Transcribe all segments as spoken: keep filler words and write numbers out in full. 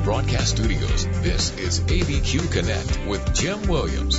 Broadcast Studios, this is A B Q Connect with Jim Williams.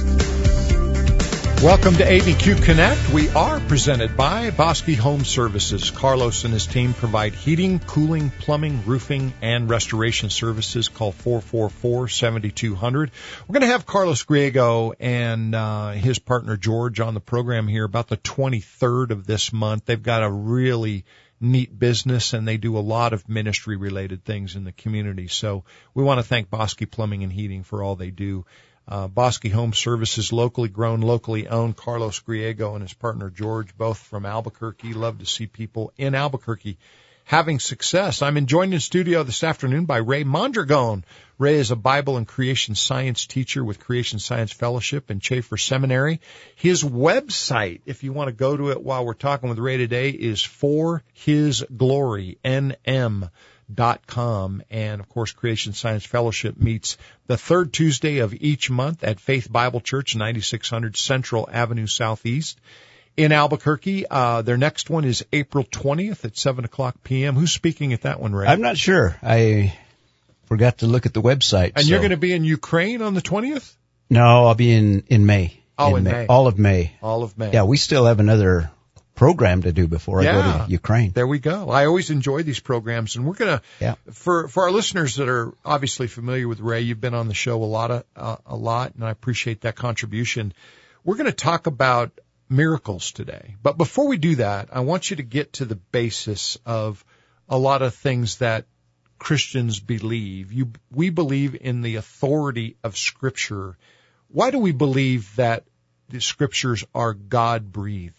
Welcome to A B Q Connect. We are presented by Bosque Home Services. Carlos and his team provide heating, cooling, plumbing, roofing, and restoration services. Call four four four, seven two zero zero. We're going to have Carlos Griego and uh, his partner George on the program here about the twenty-third of this month. They've got a really neat business, and they do a lot of ministry-related things in the community. So we want to thank Bosque Plumbing and Heating for all they do. Uh, Bosque Home Services, locally grown, locally owned. Carlos Griego and his partner George, both from Albuquerque. Love to see people in Albuquerque having success. I'm joined in studio this afternoon by Ray Mondragon. Ray is a Bible and creation science teacher with Creation Science Fellowship and Chafer Seminary. His website, if you want to go to it while we're talking with Ray today, is For His Glory, N M dot com. And, of course, Creation Science Fellowship meets the third Tuesday of each month at Faith Bible Church, ninety-six hundred Central Avenue Southeast in Albuquerque. Uh, their next one is April twentieth at seven o'clock p.m. Who's speaking at that one, Ray? I'm not sure. I forgot to look at the website. And so. you're going to be in Ukraine on the twentieth? No, I'll be in, in May. Oh, in, in May. May. All of May. All of May. Yeah, we still have another program to do before yeah. I go to Ukraine. There we go. I always enjoy these programs, and we're going to, yeah. for, for our listeners that are obviously familiar with Ray, you've been on the show a lot, of, uh, a lot, and I appreciate that contribution. We're going to talk about miracles today. But before we do that, I want you to get to the basis of a lot of things that Christians believe. You, we believe in the authority of Scripture. Why do we believe that the Scriptures are God-breathed?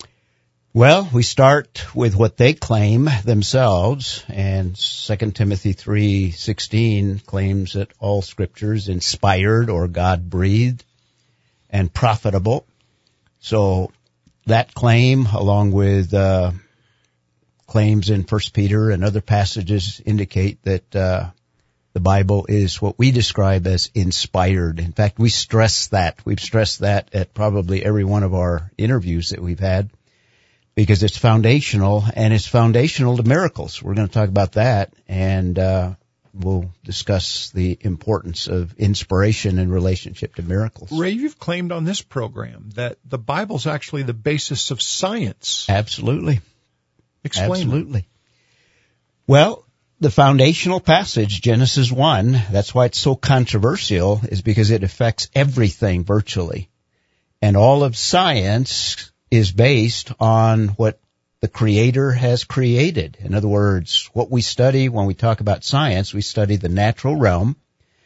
Well, we start with what they claim themselves, and Second Timothy three sixteen claims that all Scripture is inspired or God-breathed and profitable. So that claim, along with uh, claims in First Peter and other passages, indicate that uh, the Bible is what we describe as inspired. In fact, we stress that. We've stressed that at probably every one of our interviews that we've had, because it's foundational, and it's foundational to miracles. We're going to talk about that, and uh, we'll discuss the importance of inspiration in relationship to miracles. Ray, you've claimed on this program that the Bible's actually the basis of science. Absolutely. Explain. Absolutely. That. Well, the foundational passage, Genesis one, that's why it's so controversial, is because it affects everything virtually. And all of science is based on what the Creator has created. In other words, what we study when we talk about science, we study the natural realm.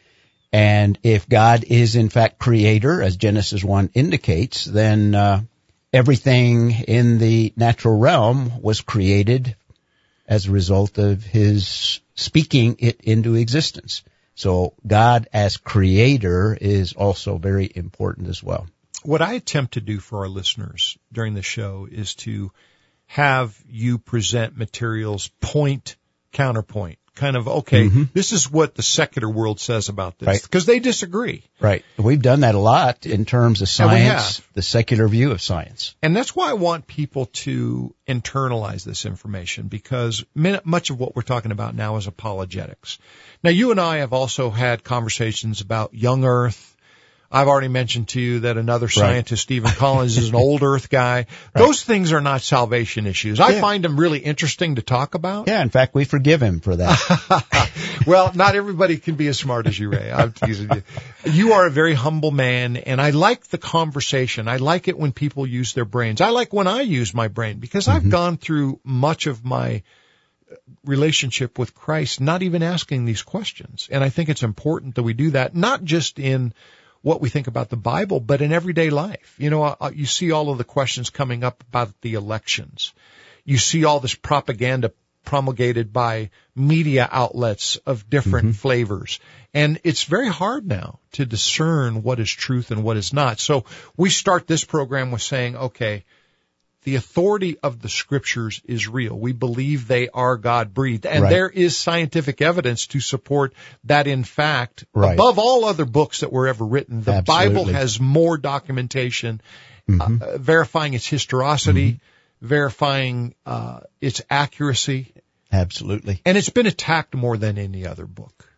And if God is in fact Creator, as Genesis one indicates, then uh, everything in the natural realm was created as a result of His speaking it into existence. So God as Creator is also very important as well. What I attempt to do for our listeners during the show is to have you present materials point, counterpoint, kind of, okay, mm-hmm. this is what the secular world says about this, because right. they disagree. Right. We've done that a lot in terms of science, the secular view of science. And that's why I want people to internalize this information, because much of what we're talking about now is apologetics. Now, you and I have also had conversations about young earth. I've already mentioned to you that another scientist, right. Stephen Collins, is an old earth guy. Right. Those things are not salvation issues. I yeah. find them really interesting to talk about. Yeah, in fact, we forgive him for that. Well, not everybody can be as smart as you, Ray. I'm teasing you. You are a very humble man, and I like the conversation. I like it when people use their brains. I like when I use my brain, because mm-hmm. I've gone through much of my relationship with Christ not even asking these questions. And I think it's important that we do that, not just in what we think about the Bible, but in everyday life. You know, you see all of the questions coming up about the elections. You see all this propaganda promulgated by media outlets of different mm-hmm. flavors. And it's very hard now to discern what is truth and what is not. So we start this program with saying, okay, the authority of the Scriptures is real. We believe they are God-breathed. And right. there is scientific evidence to support that, in fact, right. above all other books that were ever written, the Absolutely. Bible has more documentation mm-hmm. uh, verifying its historicity, mm-hmm. verifying uh, its accuracy. Absolutely. And it's been attacked more than any other book.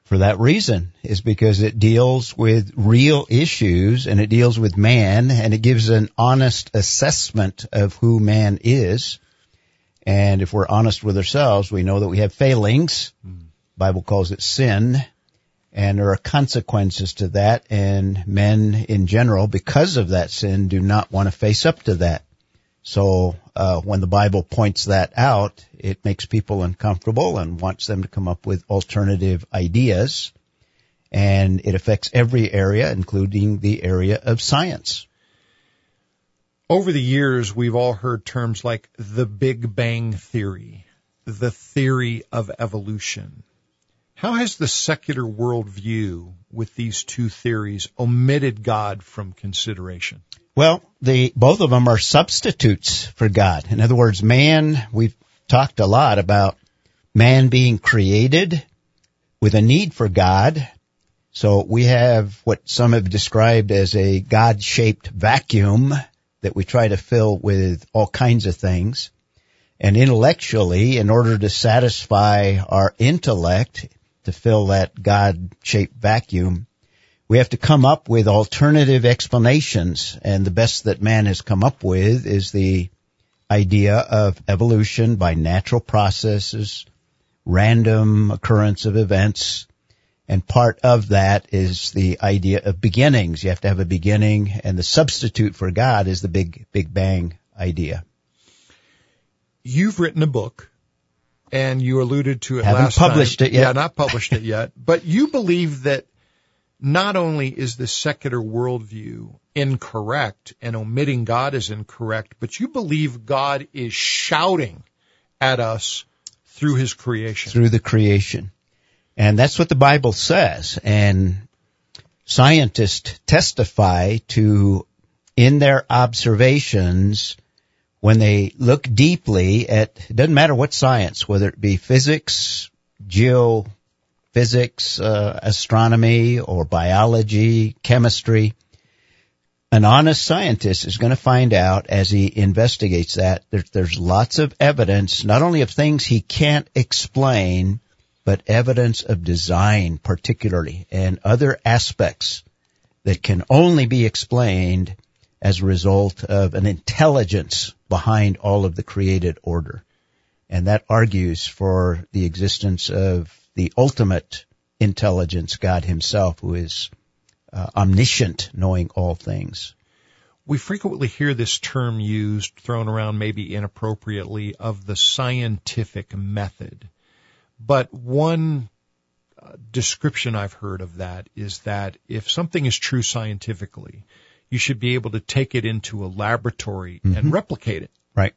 For that reason, is because it deals with real issues and it deals with man, and it gives an honest assessment of who man is. And if we're honest with ourselves, we know that we have failings. Mm. The Bible calls it sin. And there are consequences to that, and men in general, because of that sin, do not want to face up to that. So uh when the Bible points that out, it makes people uncomfortable and wants them to come up with alternative ideas. And it affects every area, including the area of science. Over the years, we've all heard terms like the Big Bang Theory, the theory of evolution. How has the secular worldview with these two theories omitted God from consideration? Well, the both of them are substitutes for God. In other words, man, we've talked a lot about man being created with a need for God. So we have what some have described as a God-shaped vacuum that we try to fill with all kinds of things. And intellectually, in order to satisfy our intellect, to fill that God-shaped vacuum, we have to come up with alternative explanations, and the best that man has come up with is the idea of evolution by natural processes, random occurrence of events, and part of that is the idea of beginnings. You have to have a beginning, and the substitute for God is the Big Big Bang idea. You've written a book, and you alluded to it Haven't last time. Haven't published it yet. Yeah, not published it yet. But you believe that not only is the secular worldview incorrect and omitting God is incorrect, but you believe God is shouting at us through his creation. Through the creation. And that's what the Bible says. And scientists testify to, in their observations, when they look deeply at, it doesn't matter what science, whether it be physics, geophysics, uh, astronomy, or biology, chemistry, an honest scientist is going to find out as he investigates that there, there's lots of evidence, not only of things he can't explain, but evidence of design particularly, and other aspects that can only be explained as a result of an intelligence behind all of the created order. And that argues for the existence of the ultimate intelligence, God himself, who is uh, omniscient, knowing all things. We frequently hear this term used, thrown around maybe inappropriately, of the scientific method. But one uh, description I've heard of that is that if something is true scientifically, you should be able to take it into a laboratory mm-hmm. and replicate it. Right.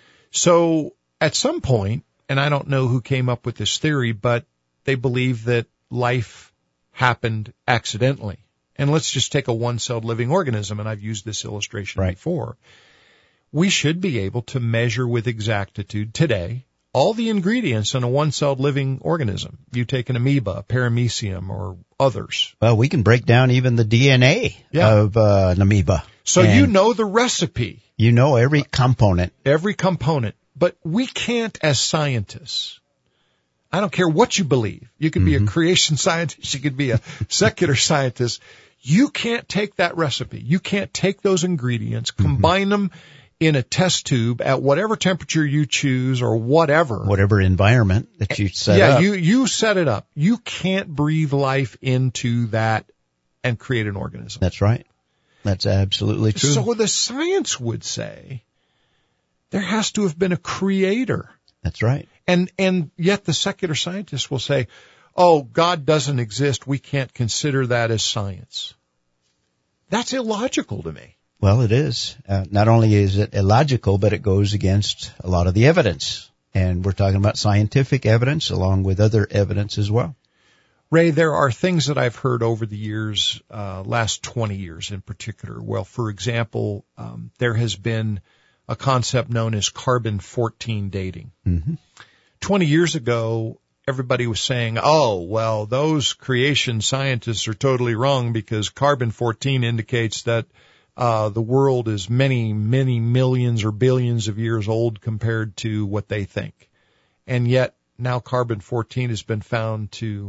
So at some point, and I don't know who came up with this theory, but they believe that life happened accidentally. And let's just take a one-celled living organism, and I've used this illustration right. before. We should be able to measure with exactitude today all the ingredients in a one-celled living organism. You take an amoeba, a paramecium, or others. Well, we can break down even the D N A yeah. of uh, an amoeba. So and you know the recipe. You know every component. Every component. But we can't, as scientists, I don't care what you believe. You could mm-hmm. be a creation scientist. You could be a secular scientist. You can't take that recipe. You can't take those ingredients, combine mm-hmm. them in a test tube at whatever temperature you choose or whatever. Whatever environment that you set yeah, up. Yeah, you, you set it up. You can't breathe life into that and create an organism. That's right. That's absolutely true. So the science would say there has to have been a creator. That's right. And, and yet the secular scientists will say, oh, God doesn't exist. We can't consider that as science. That's illogical to me. Well, it is. Uh, not only is it illogical, but it goes against a lot of the evidence. And we're talking about scientific evidence along with other evidence as well. Ray, there are things that I've heard over the years, uh, last twenty years in particular. Well, for example, um, there has been a concept known as carbon fourteen dating. Mm-hmm. twenty years ago, everybody was saying, oh, well, those creation scientists are totally wrong because carbon fourteen indicates that uh the world is many, many millions or billions of years old compared to what they think. And yet now carbon fourteen has been found to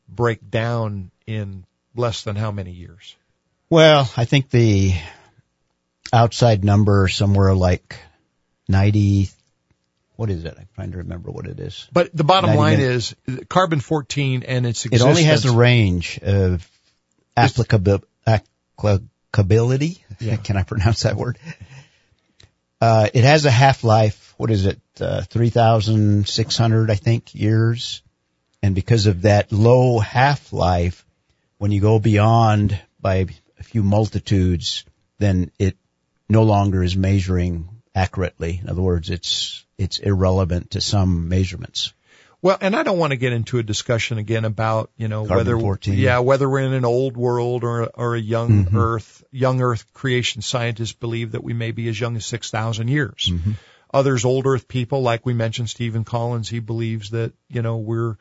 break down in less than how many years? Well, I think the outside number somewhere like ninety, what is it? I'm trying to remember what it is. But the bottom line minutes. is carbon fourteen and its existence. It only has a range of applicabil- applicability. Yeah. Can I pronounce that word? Uh, it has a half-life, what is it, uh, three thousand six hundred, I think, years. And because of that low half-life, when you go beyond by a few multitudes, then it no longer is measuring accurately. In other words, it's it's irrelevant to some measurements. Well, and I don't want to get into a discussion again about, you know, Carbon whether fourteen. yeah, whether we're in an old world or or a young Mm-hmm. Earth. Young Earth creation scientists believe that we may be as young as six thousand years. Mm-hmm. Others, old Earth people, like we mentioned, Stephen Collins, he believes that, you know, we're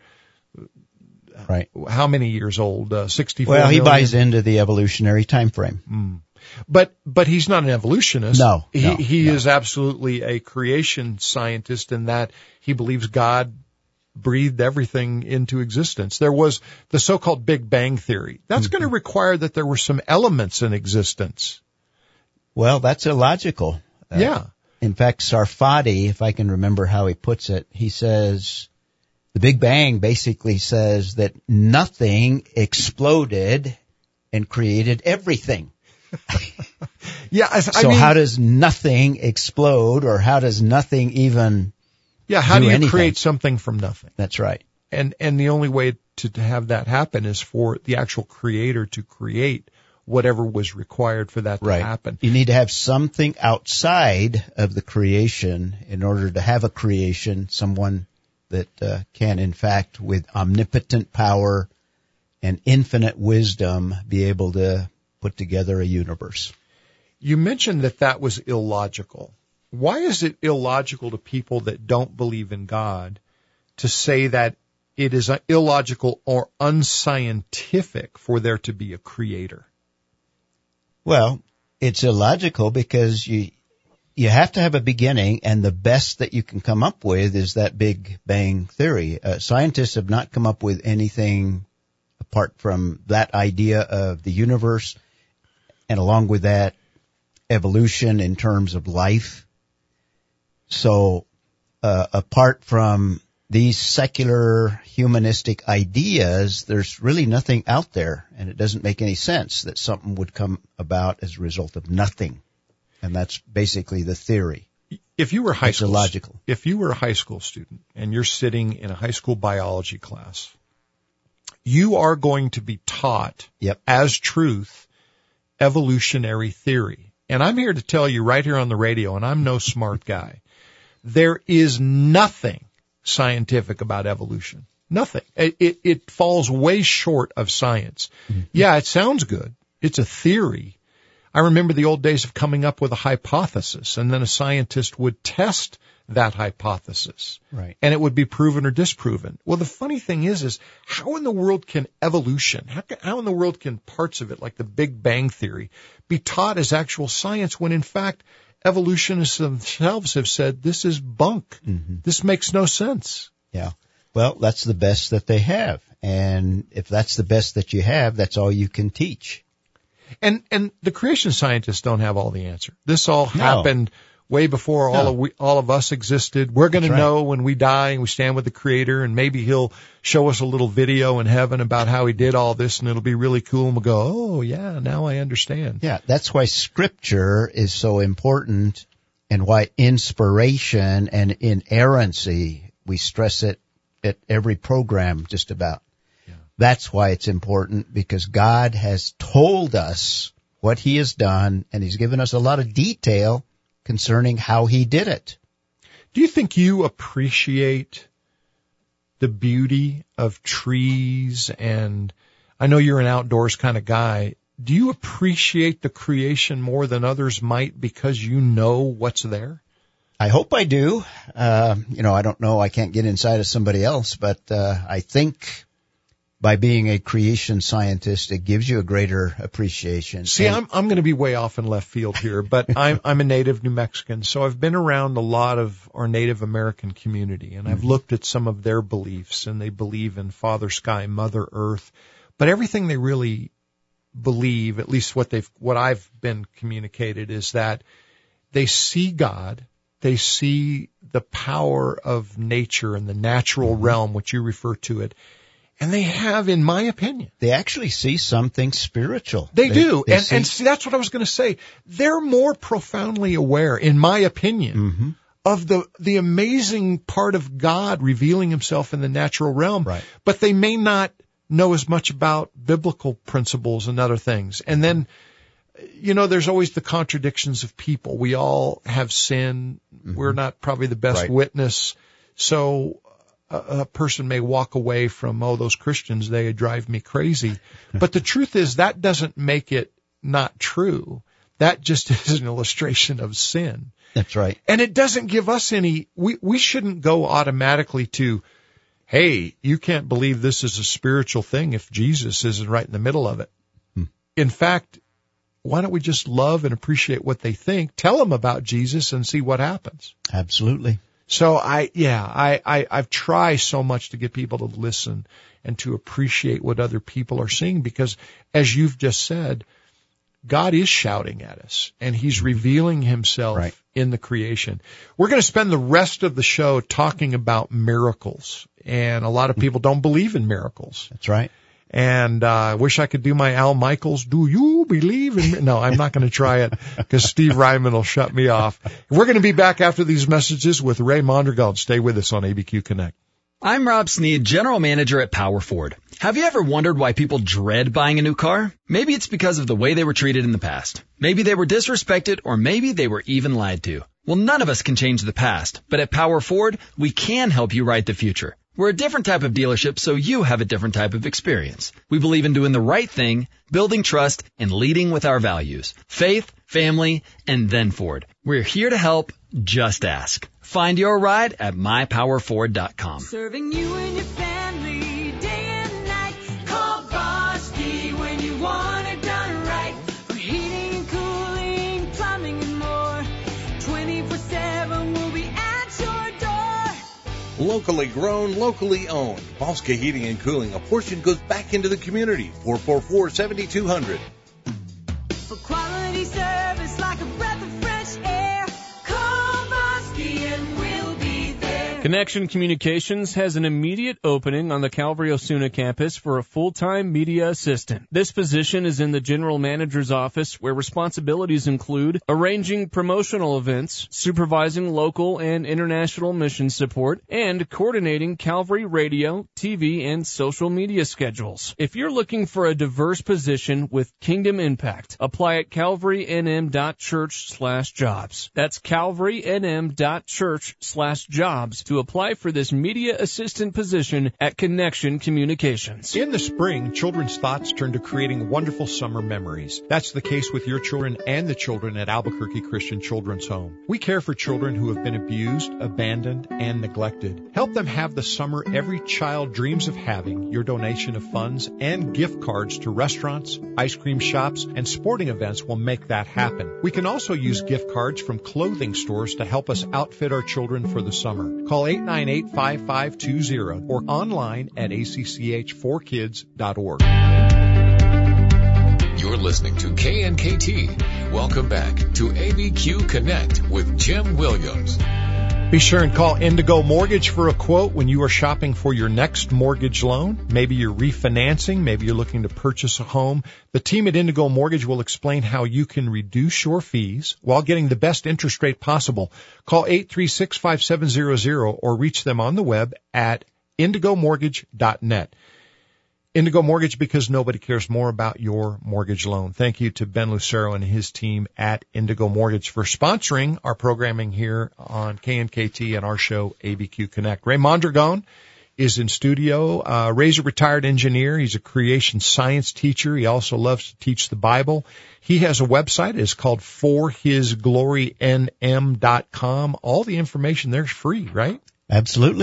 Right. how many years old? Uh, sixty-four Well, he million? buys into the evolutionary time frame. Mm. But but he's not an evolutionist. No, he no, he no. is absolutely a creation scientist in that he believes God breathed everything into existence. There was the so-called Big Bang Theory. That's Mm-hmm. going to require that there were some elements in existence. Well, that's illogical. Uh, Yeah. In fact, Sarfati, if I can remember how he puts it, he says the Big Bang basically says that nothing exploded and created everything. Yeah, I, I So mean, how does nothing explode, or how does nothing even... yeah, how do do you anything? create something from nothing? That's right. And and the only way to, to have that happen is for the actual creator to create whatever was required for that to Right. happen. You need to have something outside of the creation in order to have a creation, someone that uh, can, in fact, with omnipotent power and infinite wisdom, be able to put together a universe. You mentioned that that was illogical. Why is it illogical to people that don't believe in God to say that it is illogical or unscientific for there to be a creator? Well, it's illogical because you you have to have a beginning, and the best that you can come up with is that Big Bang Theory. Uh, scientists have not come up with anything apart from that idea of the universe, and along with that, evolution in terms of life. So, uh, apart from these secular humanistic ideas, there's really nothing out there, and it doesn't make any sense that something would come about as a result of nothing. And that's basically the theory. If you were high It's school, illogical. if you were a high school student and you're sitting in a high school biology class, you are going to be taught Yep. as truth evolutionary theory. And I'm here to tell you right here on the radio, and I'm no smart guy, there is nothing scientific about evolution. Nothing. It, it, it falls way short of science. Mm-hmm. Yeah, it sounds good. It's a theory. I remember the old days of coming up with a hypothesis, and then a scientist would test that hypothesis. Right. And it would be proven or disproven. Well, the funny thing is, is how in the world can evolution, how, can, how in the world can parts of it, like the Big Bang Theory, be taught as actual science when, in fact, evolutionists themselves have said this is bunk. Mm-hmm. This makes no sense. Yeah. Well, that's the best that they have. And if that's the best that you have, that's all you can teach. And and the creation scientists don't have all the answer. This all No. happened way before all No. of we, all of us existed. We're going to That's right. know when we die and we stand with the Creator, and maybe He'll show us a little video in heaven about how He did all this, and it'll be really cool, and we'll go, oh, yeah, now I understand. Yeah, that's why Scripture is so important, and why inspiration and inerrancy, we stress it at every program just about. Yeah. That's why it's important, because God has told us what He has done, and He's given us a lot of detail concerning how He did it. Do you think you appreciate the beauty of trees? And I know you're an outdoors kind of guy. Do you appreciate the creation more than others might because you know what's there? I hope I do. Uh, you know, I don't know. I can't get inside of somebody else, but uh, I think by being a creation scientist, it gives you a greater appreciation. See, and, I'm I'm going to be way off in left field here, but I'm I'm a native New Mexican, so I've been around a lot of our Native American community, and I've mm-hmm. looked at some of their beliefs, and they believe in Father Sky, Mother Earth, but everything they really believe, at least what they've what I've been communicated, is that they see God, they see the power of nature and the natural mm-hmm. realm, which you refer to it. And they have, in my opinion, they actually see something spiritual. They, they do. They and, see... and see, that's what I was going to say. They're more profoundly aware, in my opinion, mm-hmm. of the, the amazing part of God revealing himself in the natural realm. Right. But they may not know as much about biblical principles and other things. And then, you know, there's always the contradictions of people. We all have sin. Mm-hmm. We're not probably the best right. witness. So a person may walk away from, oh, those Christians, they drive me crazy. But the truth is that doesn't make it not true. That just is an illustration of sin. That's right. And it doesn't give us any, we, we shouldn't go automatically to, hey, you can't believe this is a spiritual thing if Jesus isn't right in the middle of it. Hmm. In fact, why don't we just love and appreciate what they think, tell them about Jesus, and see what happens? Absolutely. So I, yeah, I, I, I've tried so much to get people to listen and to appreciate what other people are seeing, because as you've just said, God is shouting at us and he's revealing himself right. in the creation. We're going to spend the rest of the show talking about miracles, and a lot of people don't believe in miracles. That's right. And uh, I wish I could do my Al Michaels, do you believe in me? No, I'm not going to try it because Steve Ryman will shut me off. We're going to be back after these messages with Ray Mondragon. Stay with us on A B Q Connect. I'm Rob Sneed, General Manager at Power Ford. Have you ever wondered why people dread buying a new car? Maybe it's because of the way they were treated in the past. Maybe they were disrespected, or maybe they were even lied to. Well, none of us can change the past, but at Power Ford, we can help you write the future. We're a different type of dealership, so you have a different type of experience. We believe in doing the right thing, building trust, and leading with our values. Faith, family, and then Ford. We're here to help. Just ask. Find your ride at my power ford dot com. Serving you and your family day and night. Call Bosky when you want it done right. For heating and cooling, plumbing and more. twenty-four seven we'll be at your door. Locally grown, locally owned. Bosky Heating and Cooling. A portion goes back into the community. four four four, seven two zero zero. For quality service like a breath of fresh air, call Bosky and we'll be there. Connection Communications has an immediate opening on the Calvary Osuna campus for a full-time media assistant. This position is in the general manager's office, where responsibilities include arranging promotional events, supervising local and international mission support, and coordinating Calvary radio, T V, and social media schedules. If you're looking for a diverse position with kingdom impact, apply at calvary n m dot church slash jobs. That's calvary n m dot church slash jobs to apply for this media assistant position at Connection Communications. In the spring, children's thoughts turn to creating wonderful summer memories. That's the case with your children and the children at Albuquerque Christian Children's Home. We care for children who have been abused, abandoned, and neglected. Help them have the summer every child dreams of having. Your donation of funds and gift cards to restaurants, ice cream shops, and sporting events will make that happen. We can also use gift cards from clothing stores to help us outfit our children for the summer. Call eight nine eight, five five two zero or online at a c c h four kids dot org. You're listening to K N K T. Welcome back to A B Q Connect with Jim Williams. Be sure and call Indigo Mortgage for a quote when you are shopping for your next mortgage loan. Maybe you're refinancing. Maybe you're looking to purchase a home. The team at Indigo Mortgage will explain how you can reduce your fees while getting the best interest rate possible. Call eight three six, five seven zero zero or reach them on the web at indigo mortgage dot net. Indigo Mortgage, because nobody cares more about your mortgage loan. Thank you to Ben Lucero and his team at Indigo Mortgage for sponsoring our programming here on K N K T and our show A B Q Connect. Ray Mondragon is in studio. Uh, Ray's a retired engineer. He's a creation science teacher. He also loves to teach the Bible. He has a website. It's called for his glory n m dot com. All the information there is free, right? Absolutely.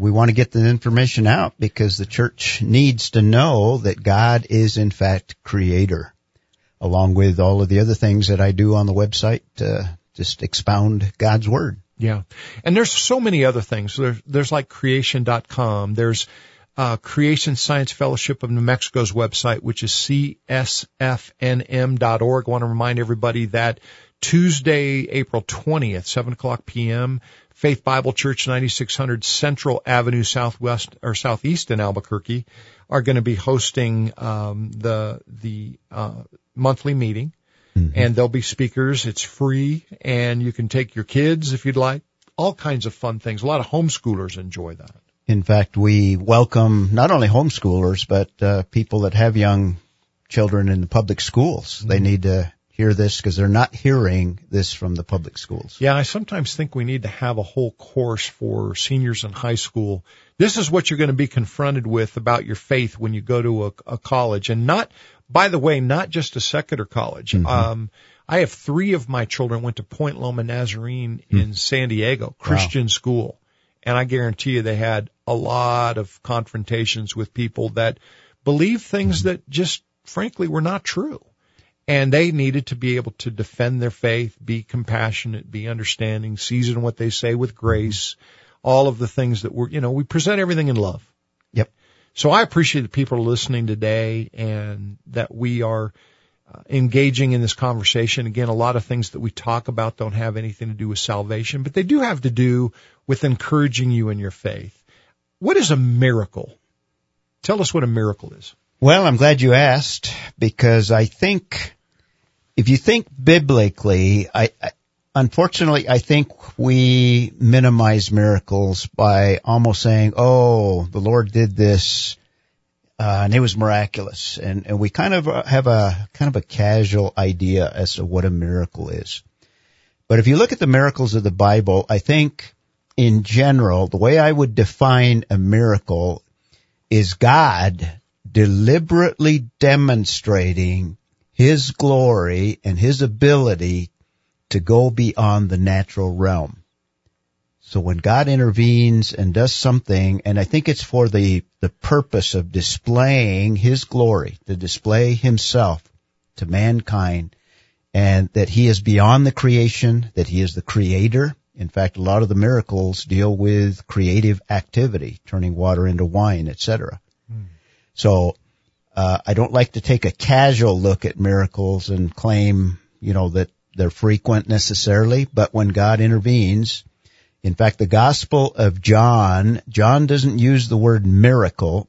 we want to get the information out because the church needs to know that God is in fact creator, along with all of the other things that I do on the website to just expound God's word. Yeah. And there's so many other things. There's, there's like creation dot com. There's uh, Creation Science Fellowship of New Mexico's website, which is C S F N M dot org. I want to remind everybody that Tuesday, April twentieth, seven o'clock p.m., Faith Bible Church, ninety-six hundred Central Avenue Southwest or Southeast in Albuquerque, are going to be hosting um, the the uh, monthly meeting. Mm-hmm. And there'll be speakers. It's free, and you can take your kids if you'd like. All kinds of fun things. A lot of homeschoolers enjoy that. In fact, we welcome not only homeschoolers, but uh, people that have young children in the public schools. Mm-hmm. They need to hear this because they're not hearing this from the public schools. Yeah, I sometimes think we need to have a whole course for seniors in high school. This is what you're going to be confronted with about your faith when you go to a, a college, and not, by the way, not just a secular college. Mm-hmm. Um, I have three of my children went to Point Loma Nazarene mm-hmm. in San Diego, Christian wow. school, and I guarantee you they had a lot of confrontations with people that believe things mm-hmm. that just, frankly, were not true. And they needed to be able to defend their faith, be compassionate, be understanding, season what they say with grace, all of the things that we're, you know, we present everything in love. Yep. So I appreciate that people are listening today and that we are uh, engaging in this conversation. Again, a lot of things that we talk about don't have anything to do with salvation, but they do have to do with encouraging you in your faith. What is a miracle? Tell us what a miracle is. Well, I'm glad you asked, because I think if you think biblically, I, I unfortunately, I think we minimize miracles by almost saying, oh, the Lord did this, uh, and it was miraculous. And, and we kind of have a kind of a casual idea as to what a miracle is. But if you look at the miracles of the Bible, I think in general, the way I would define a miracle is God deliberately demonstrating His glory and His ability to go beyond the natural realm. So when God intervenes and does something, and I think it's for the, the purpose of displaying His glory, to display Himself to mankind, and that He is beyond the creation, that He is the creator. In fact, a lot of the miracles deal with creative activity, turning water into wine, et cetera. Hmm. So uh, I don't like to take a casual look at miracles and claim, you know, that they're frequent necessarily, but when God intervenes, in fact, the Gospel of John, John doesn't use the word miracle,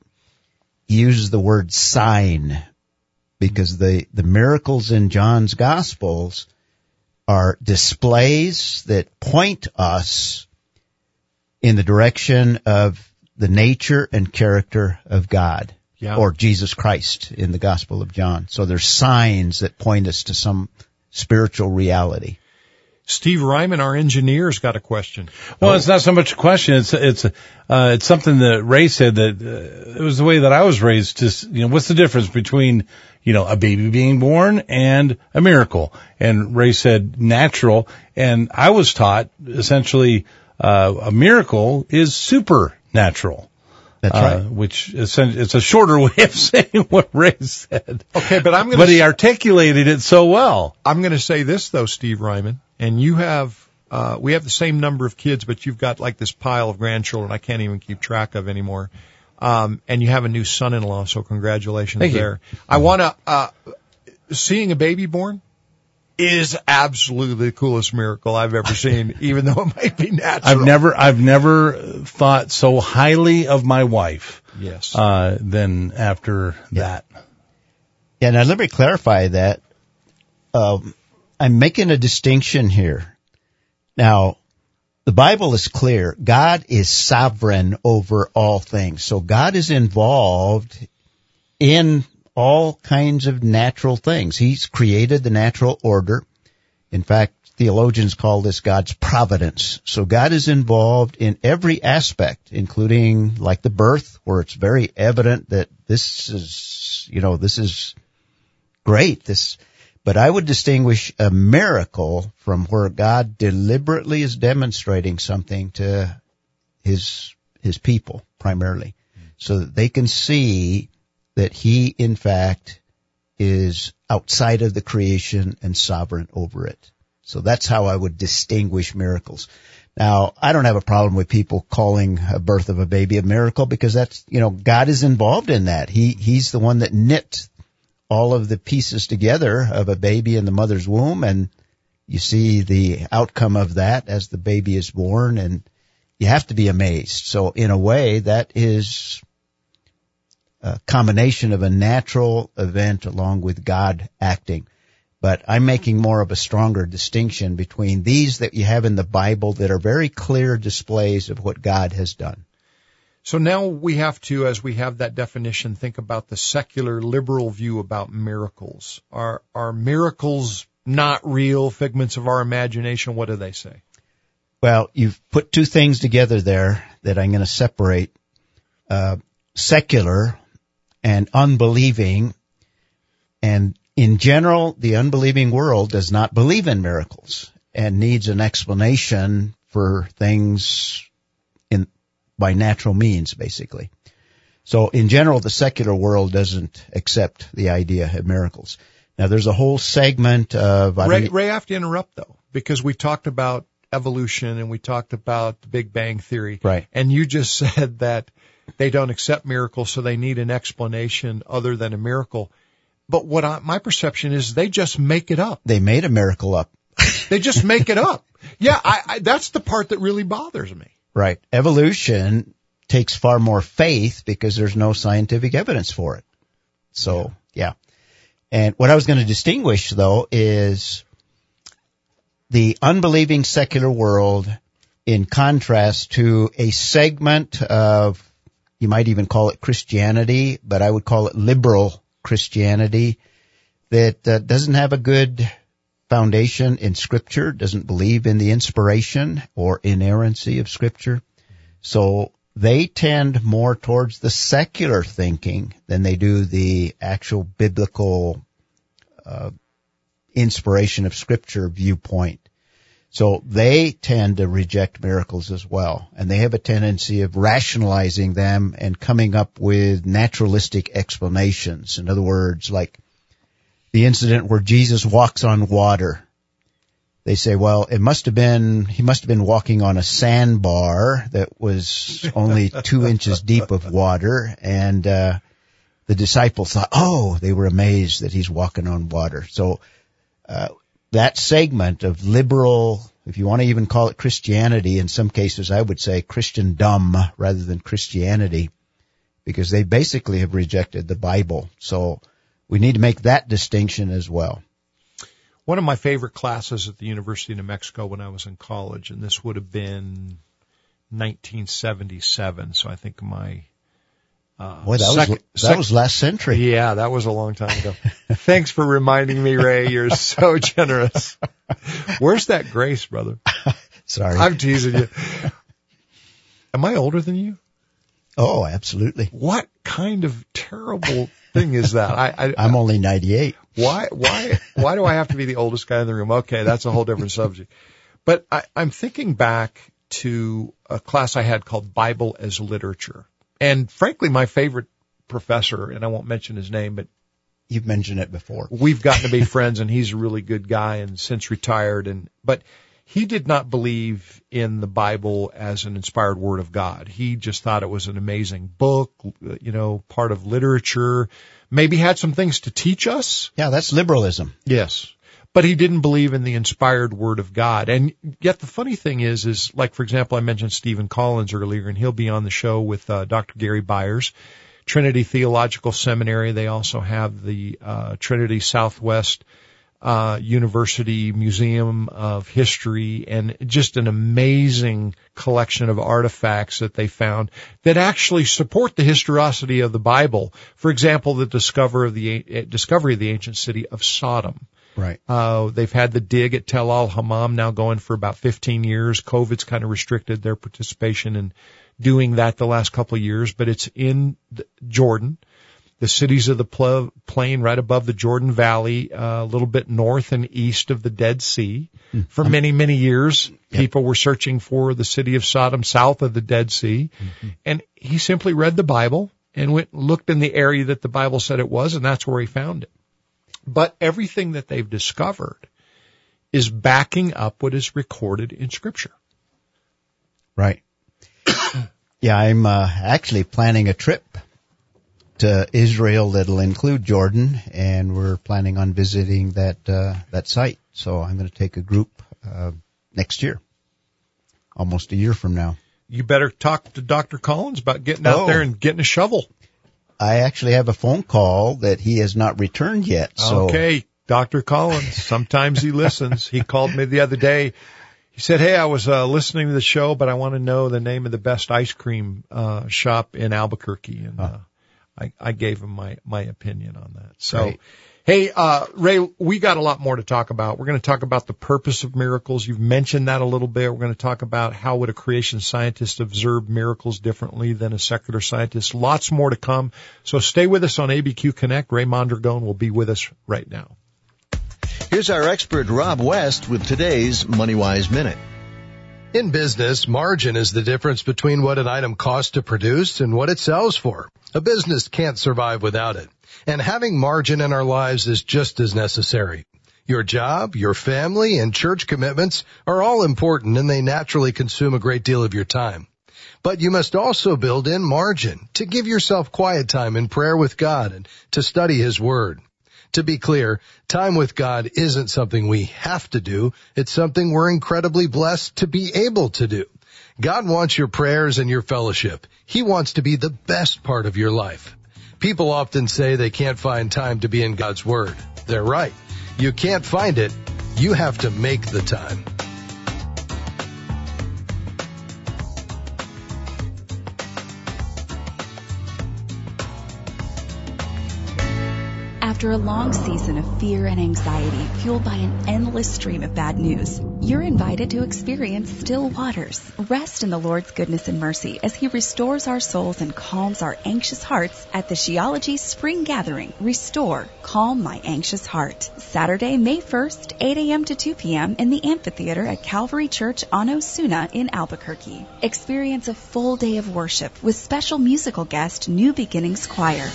he uses the word sign, because the, the miracles in John's Gospels are displays that point us in the direction of the nature and character of God. Yeah. Or Jesus Christ in the Gospel of John. So there's signs that point us to some spiritual reality. Steve Ryman, our engineer, has got a question. Well, oh. It's not so much a question. It's it's uh, it's something that Ray said that uh, it was the way that I was raised. Just, you know, what's the difference between, you know, a baby being born and a miracle? And Ray said natural, and I was taught essentially uh, a miracle is supernatural. That's right. Uh, which is, it's a shorter way of saying what Ray said. Okay, but I'm going to. But he articulated it so well. I'm going to say this though, Steve Ryman, and you have, uh, we have the same number of kids, but you've got like this pile of grandchildren I can't even keep track of anymore. Um, and you have a new son-in-law, so congratulations Thank there. You. I want to, uh, seeing a baby born is absolutely the coolest miracle I've ever seen, even though it might be natural. I've never, I've never thought so highly of my wife. Yes. Uh, than after yeah. that. Yeah. Now let me clarify that. Um, I'm making a distinction here. Now, the Bible is clear. God is sovereign over all things. So God is involved in all kinds of natural things. He's created the natural order. In fact, theologians call this God's providence. So God is involved in every aspect, including like the birth, where it's very evident that this is, you know, this is great. This, but I would distinguish a miracle from where God deliberately is demonstrating something to his, his people primarily, so that they can see that he, in fact, is outside of the creation and sovereign over it. So that's how I would distinguish miracles. Now, I don't have a problem with people calling a birth of a baby a miracle, because that's, you know, God is involved in that. He, he's the one that knit all of the pieces together of a baby in the mother's womb, and you see the outcome of that as the baby is born, and you have to be amazed. So in a way, that is a combination of a natural event along with God acting. But I'm making more of a stronger distinction between these that you have in the Bible that are very clear displays of what God has done. So now we have to, as we have that definition, think about the secular liberal view about miracles. Are, are miracles not real, figments of our imagination? What do they say? Well, you've put two things together there that I'm going to separate. Uh, secular and unbelieving. And in general, the unbelieving world does not believe in miracles and needs an explanation for things in by natural means, basically. So in general, the secular world doesn't accept the idea of miracles. Now, there's a whole segment of... I Ray, Ray, I have to interrupt, though, because we talked about evolution and we talked about the Big Bang Theory. Right. And you just said that they don't accept miracles, so they need an explanation other than a miracle. But what I, my perception is they just make it up. They made a miracle up. They just make it up. Yeah, I, I, that's the part that really bothers me. Right. Evolution takes far more faith because there's no scientific evidence for it. So, yeah. And what I was going to distinguish, though, is the unbelieving secular world in contrast to a segment of, you might even call it Christianity, but I would call it liberal Christianity, that uh, doesn't have a good foundation in Scripture, doesn't believe in the inspiration or inerrancy of Scripture. So they tend more towards the secular thinking than they do the actual biblical uh, inspiration of Scripture viewpoint. So they tend to reject miracles as well, and they have a tendency of rationalizing them and coming up with naturalistic explanations. In other words, like the incident where Jesus walks on water. They say, well, it must have been, he must have been walking on a sandbar that was only two inches deep of water, and uh the disciples thought, oh, they were amazed that he's walking on water. So uh that segment of liberal, if you want to even call it Christianity, in some cases I would say Christendom rather than Christianity, because they basically have rejected the Bible. So we need to make that distinction as well. One of my favorite classes at the University of New Mexico when I was in college, and this would have been nineteen seventy-seven, so I think my Uh, Boy, that, second, was, that second, was last century. Yeah, that was a long time ago. Thanks for reminding me, Ray. You're so generous. Where's that grace, brother? Sorry. I'm teasing you. Am I older than you? Oh, absolutely. What kind of terrible thing is that? I, I, I'm only ninety-eight. Why, why, why do I have to be the oldest guy in the room? Okay, that's a whole different subject. But I, I'm thinking back to a class I had called Bible as Literature. And frankly, my favorite professor, and I won't mention his name, but you've mentioned it before. We've gotten to be friends, and he's a really good guy and since retired. And but he did not believe in the Bible as an inspired word of God. He just thought it was an amazing book, you know, part of literature, maybe had some things to teach us. Yeah, that's liberalism. Yes. But he didn't believe in the inspired word of God. And yet the funny thing is, is like, for example, I mentioned Stephen Collins earlier, and he'll be on the show with uh, Doctor Gary Byers, Trinity Theological Seminary. They also have the uh, Trinity Southwest uh, University Museum of History, and just an amazing collection of artifacts that they found that actually support the historicity of the Bible. For example, the discover of the uh, discovery of the ancient city of Sodom. Right. Uh, they've had the dig at Tel Al Hammam now going for about fifteen years. COVID's kind of restricted their participation in doing that the last couple of years, but it's in Jordan. the cities of the pl- plain right above the Jordan Valley, uh, a little bit north and east of the Dead Sea. Mm-hmm. For many, many years, yep. people were searching for the city of Sodom south of the Dead Sea. Mm-hmm. And he simply read the Bible and went and looked in the area that the Bible said it was, and that's where he found it. But everything that they've discovered is backing up what is recorded in Scripture. Right. Yeah, I'm uh, actually planning a trip to Israel that'll include Jordan, and we're planning on visiting that uh, that site. So I'm going to take a group uh, next year, almost a year from now. You better talk to Doctor Collins about getting out oh. there and getting a shovel. I actually have a phone call that he has not returned yet. So. Okay, Doctor Collins. Sometimes he listens. He called me the other day. He said, hey, I was uh, listening to the show, but I want to know the name of the best ice cream uh, shop in Albuquerque. And uh, I, I gave him my, my opinion on that. So, right. Hey, uh, Ray, we got a lot more to talk about. We're going to talk about the purpose of miracles. You've mentioned that a little bit. We're going to talk about how would a creation scientist observe miracles differently than a secular scientist. Lots more to come. So stay with us on A B Q Connect. Ray Mondragon will be with us right now. Here's our expert Rob West with today's MoneyWise Minute. In business, margin is the difference between what an item costs to produce and what it sells for. A business can't survive without it. And having margin in our lives is just as necessary. Your job, your family, and church commitments are all important, and they naturally consume a great deal of your time. But you must also build in margin to give yourself quiet time in prayer with God and to study His Word. To be clear, time with God isn't something we have to do. It's something we're incredibly blessed to be able to do. God wants your prayers and your fellowship. He wants to be the best part of your life. People often say they can't find time to be in God's Word. They're right. You can't find it. You have to make the time. After a long season of fear and anxiety fueled by an endless stream of bad news, you're invited to experience still waters. Rest in the Lord's goodness and mercy as He restores our souls and calms our anxious hearts at the Sheology Spring Gathering. Restore, Calm My Anxious Heart. Saturday, May first, eight a.m. to two p.m. in the amphitheater at Calvary Church on Osuna in Albuquerque. Experience a full day of worship with special musical guest New Beginnings Choir.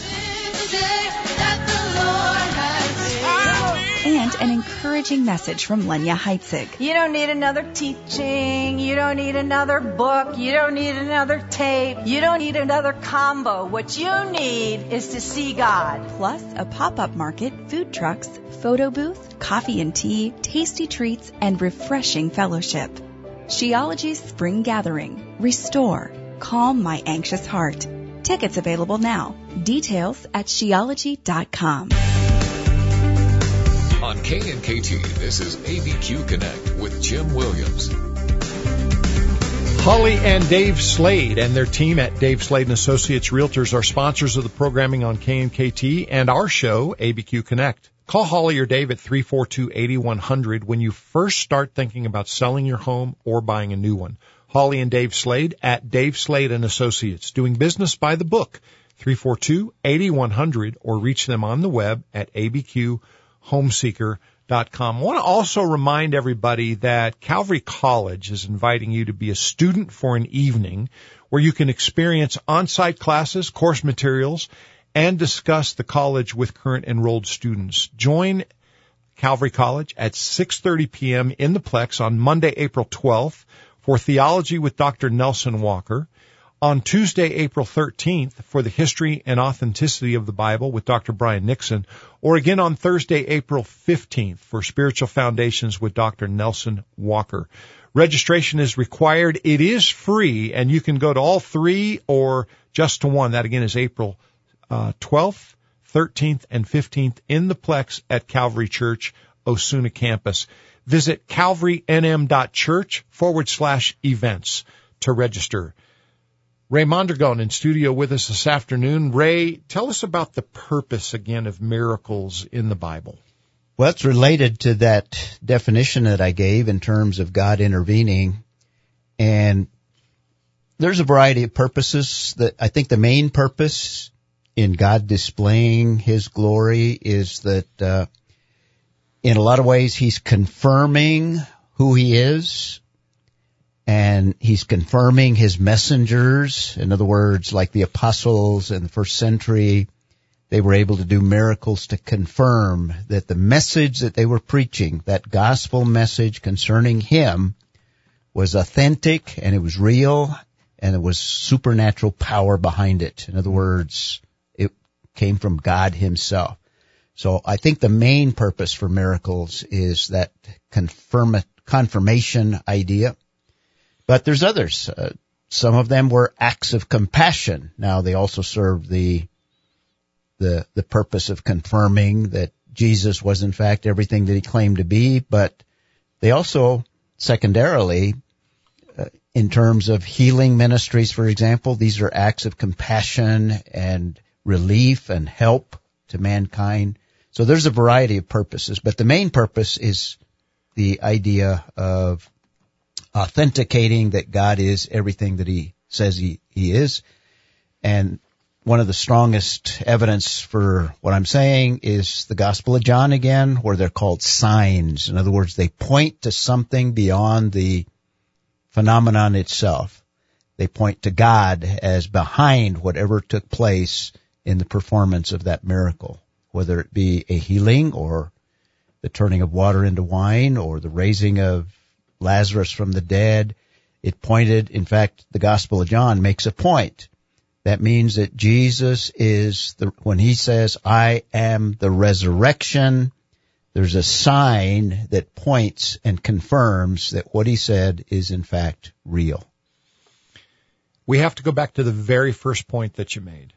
And an encouraging message from Lenya Heitzig. You don't need another teaching. You don't need another book. You don't need another tape. You don't need another combo. What you need is to see God. Plus a pop-up market, food trucks, photo booth, coffee and tea, tasty treats, and refreshing fellowship. Sheology's Spring Gathering. Restore. Calm My Anxious Heart. Tickets available now. Details at sheology dot com. On K N K T, this is A B Q Connect with Jim Williams. Holly and Dave Slade and their team at Dave Slade and Associates Realtors are sponsors of the programming on K N K T and our show, A B Q Connect. Call Holly or Dave at three four two, eight one zero zero when you first start thinking about selling your home or buying a new one. Holly and Dave Slade at Dave Slade and Associates, doing business by the book, three four two, eight one zero zero, or reach them on the web at A B Q homeseeker dot com. I want to also remind everybody that Calvary College is inviting you to be a student for an evening where you can experience on-site classes, course materials, and discuss the college with current enrolled students. Join Calvary College at six thirty p.m. in the Plex on Monday, April twelfth for Theology with Doctor Nelson Walker. On Tuesday, April thirteenth, for the History and Authenticity of the Bible with Doctor Brian Nixon, or again on Thursday, April fifteenth, for Spiritual Foundations with Doctor Nelson Walker. Registration is required. It is free, and you can go to all three or just to one. That again is April uh, twelfth, thirteenth, and fifteenth in the Plex at Calvary Church, Osuna campus. Visit calvarynm.church forward slash events to register. Ray Mondragon in studio with us this afternoon. Ray, tell us about the purpose again of miracles in the Bible. Well, it's related to that definition that I gave in terms of God intervening. And there's a variety of purposes. That I think the main purpose in God displaying His glory is that uh, in a lot of ways He's confirming who He is, and He's confirming His messengers. In other words, like the apostles in the first century, they were able to do miracles to confirm that the message that they were preaching, that gospel message concerning Him, was authentic and it was real and there was supernatural power behind it. In other words, it came from God Himself. So I think the main purpose for miracles is that confirm, confirmation idea. But there's others. Uh, some of them were acts of compassion. Now they also serve the the the purpose of confirming that Jesus was in fact everything that He claimed to be, but they also secondarily, uh, in terms of healing ministries, for example, these are acts of compassion and relief and help to mankind. So there's a variety of purposes, but the main purpose is the idea of authenticating that God is everything that He says He, he is. And one of the strongest evidence for what I'm saying is the Gospel of John again, where they're called signs. In other words, they point to something beyond the phenomenon itself. They point to God as behind whatever took place in the performance of that miracle, whether it be a healing or the turning of water into wine or the raising of Lazarus from the dead. It pointed, in fact, the Gospel of John makes a point. That means that Jesus is, the, when He says, I am the resurrection, there's a sign that points and confirms that what He said is in fact real. We have to go back to the very first point that you made.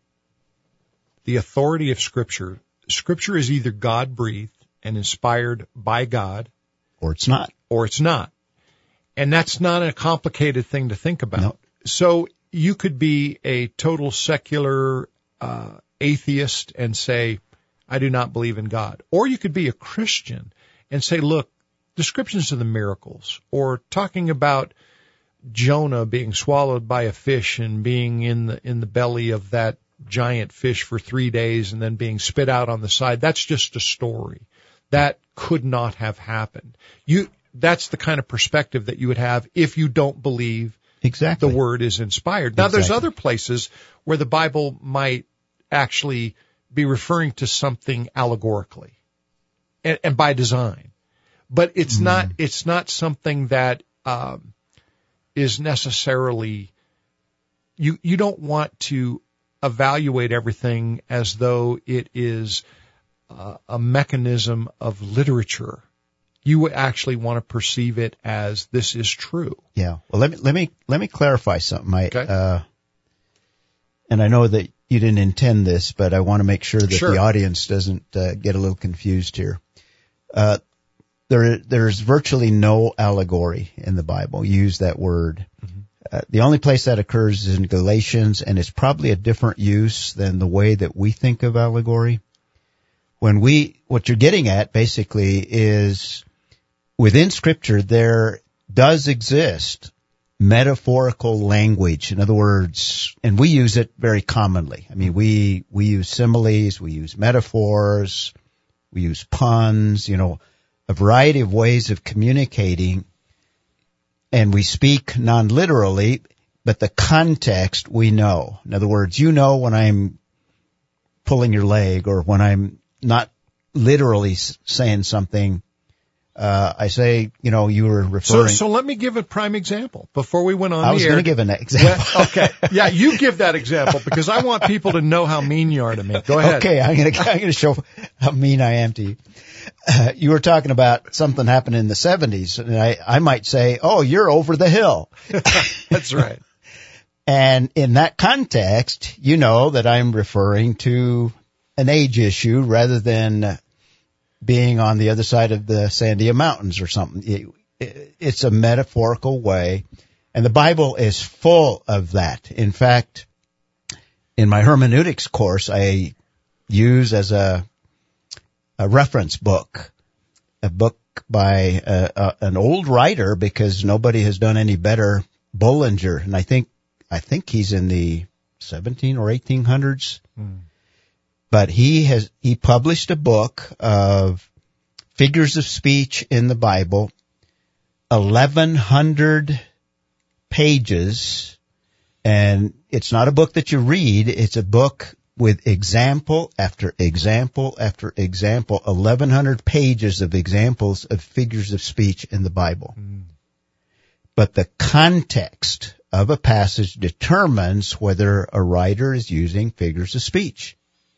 The authority of Scripture. Scripture is either God-breathed and inspired by God, or it's not. Or it's not. And that's not a complicated thing to think about. No. So you could be a total secular uh, atheist and say, I do not believe in God. Or you could be a Christian and say, look, descriptions of the miracles, or talking about Jonah being swallowed by a fish and being in the in the belly of that giant fish for three days and then being spit out on the side. That's just a story. That could not have happened. You, that's the kind of perspective that you would have if you don't believe exactly the Word is inspired. Now, exactly. There's other places where the Bible might actually be referring to something allegorically and, and by design. But it's mm. not, it's not something that, um, is necessarily, you, you don't want to evaluate everything as though it is uh, a mechanism of literature. You actually want to perceive it as this is true. Yeah. Well, let me, let me, let me clarify something. I, okay. uh, and I know that you didn't intend this, but I want to make sure that sure. the audience doesn't uh, get a little confused here. Uh, there, there's virtually no allegory in the Bible. You use that word. Mm-hmm. Uh, the only place that occurs is in Galatians, and it's probably a different use than the way that we think of allegory. When we, what you're getting at basically is within Scripture there does exist metaphorical language. In other words, and we use it very commonly. I mean, we, we use similes, we use metaphors, we use puns, you know, a variety of ways of communicating, and we speak non-literally, but the context we know. In other words, you know when I'm pulling your leg or when I'm not literally saying something. Uh, I say, you know, you were referring. So, so let me give a prime example before we went on the air. I was going to give an example. Well, okay. Yeah, you give that example because I want people to know how mean you are to me. Go ahead. Okay, I'm going to, I'm going to show how mean I am to you. Uh, you were talking about something happened in the seventies, and I, I might say, oh, you're over the hill. That's right. And in that context, you know that I'm referring to an age issue rather than being on the other side of the Sandia Mountains or something. It, it, it's a metaphorical way, and the Bible is full of that. In fact, in my hermeneutics course, I use as a a reference book, a book by uh, uh, an old writer, because nobody has done any better, Bullinger, and I think I think he's in the seventeen or eighteen hundreds. Mm. But he has, he published a book of figures of speech in the Bible, eleven hundred pages, and it's not a book that you read, it's a book with example after example after example, eleven hundred pages of examples of figures of speech in the Bible. Mm. But the context of a passage determines whether a writer is using figures of speech.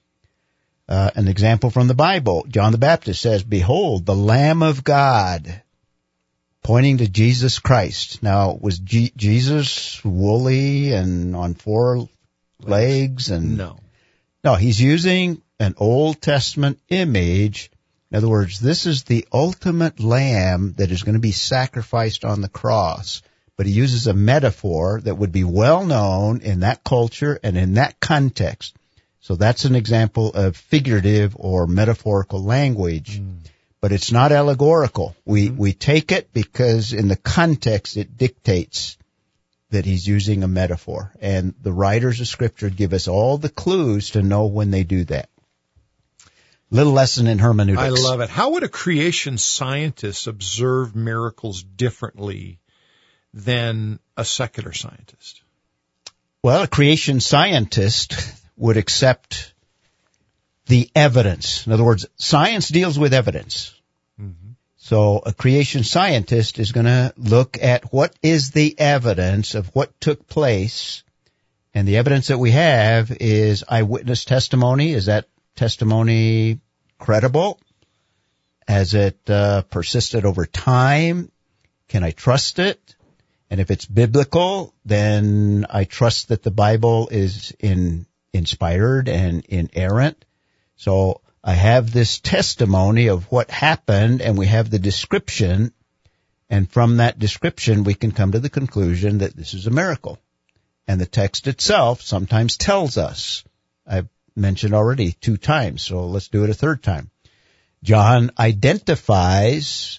Uh, an example from the Bible, John the Baptist says, "Behold, the Lamb of God," pointing to Jesus Christ. Now, was G- Jesus woolly and on four legs? And no. No, he's using an Old Testament image. In other words, this is the ultimate lamb that is going to be sacrificed on the cross. But he uses a metaphor that would be well known in that culture and in that context. So that's an example of figurative or metaphorical language. Mm. But it's not allegorical. We mm-hmm. we take it because in the context it dictates that he's using a metaphor. And the writers of Scripture give us all the clues to know when they do that. Little lesson in hermeneutics. I love it. How would a creation scientist observe miracles differently than a secular scientist? Well, a creation scientist would accept the evidence. In other words, science deals with evidence. Mm-hmm. So a creation scientist is going to look at what is the evidence of what took place. And the evidence that we have is eyewitness testimony. Is that testimony credible? Has it uh, persisted over time? Can I trust it? And if it's biblical, then I trust that the Bible is in inspired and inerrant. So I have this testimony of what happened, and we have the description, and from that description we can come to the conclusion that this is a miracle. And the text itself sometimes tells us. I've mentioned already two times, so let's do it a third time. John identifies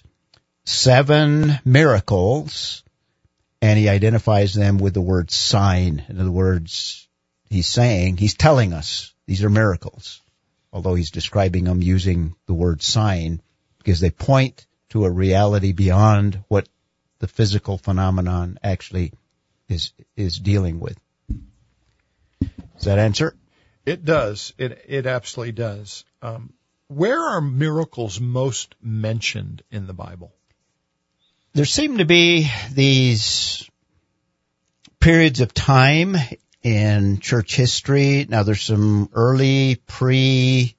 seven miracles, and he identifies them with the word sign. In other words, he's saying, he's telling us these are miracles, although he's describing them using the word sign because they point to a reality beyond what the physical phenomenon actually is is dealing with. Does that answer? It does. It it absolutely does. Um, where are miracles most mentioned in the Bible? There seem to be these periods of time in church history. Now, there's some early pre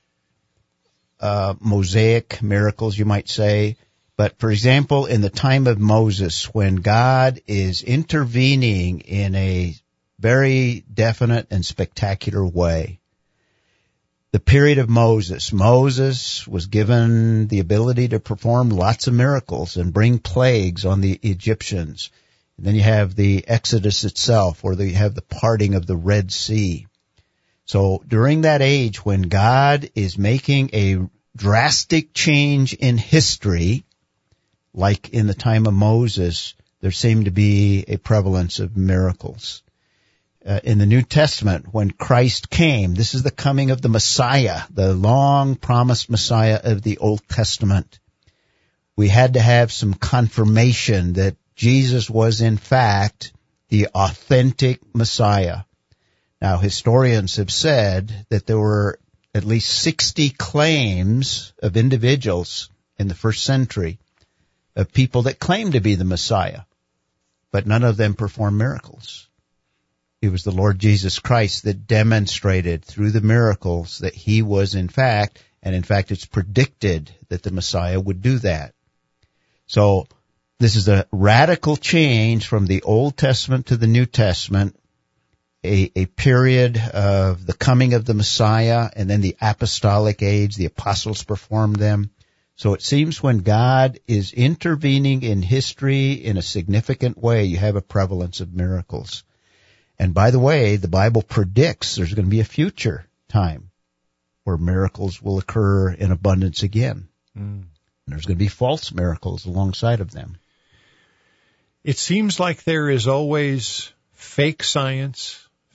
uh, Mosaic miracles, you might say. But, for example, in the time of Moses, when God is intervening in a very definite and spectacular way, the period of Moses, Moses was given the ability to perform lots of miracles and bring plagues on the Egyptians. And then you have the Exodus itself, where you have the parting of the Red Sea. So during that age, when God is making a drastic change in history, like in the time of Moses, there seemed to be a prevalence of miracles. Uh, in the New Testament, when Christ came, this is the coming of the Messiah, the long-promised Messiah of the Old Testament. We had to have some confirmation that Jesus was, in fact, the authentic Messiah. Now, historians have said that there were at least sixty claims of individuals in the first century of people that claimed to be the Messiah, but none of them performed miracles. It was the Lord Jesus Christ that demonstrated through the miracles that he was in fact, and in fact it's predicted that the Messiah would do that. So this is a radical change from the Old Testament to the New Testament, a, a period of the coming of the Messiah, and then the apostolic age, the apostles performed them. So it seems when God is intervening in history in a significant way, you have a prevalence of miracles. And by the way, the Bible predicts there's going to be a future time where miracles will occur in abundance again. Mm. And there's going to be false miracles alongside of them. It seems like there is always fake science,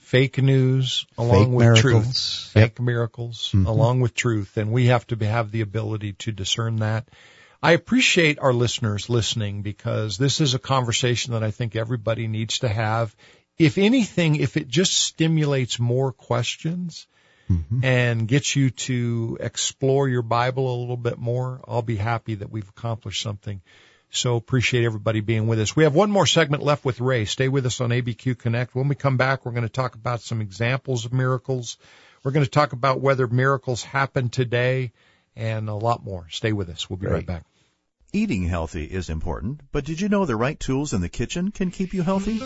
fake news along Fake with miracles. truth, Yep. fake miracles Mhm. along with truth, and we have to be, have the ability to discern that. I appreciate our listeners listening because this is a conversation that I think everybody needs to have. If anything, if it just stimulates more questions Mm-hmm. and gets you to explore your Bible a little bit more, I'll be happy that we've accomplished something. So appreciate everybody being with us. We have one more segment left with Ray. Stay with us on A B Q Connect. When we come back, we're going to talk about some examples of miracles. We're going to talk about whether miracles happen today and a lot more. Stay with us. We'll be right back. Eating healthy is important, but did you know the right tools in the kitchen can keep you healthy?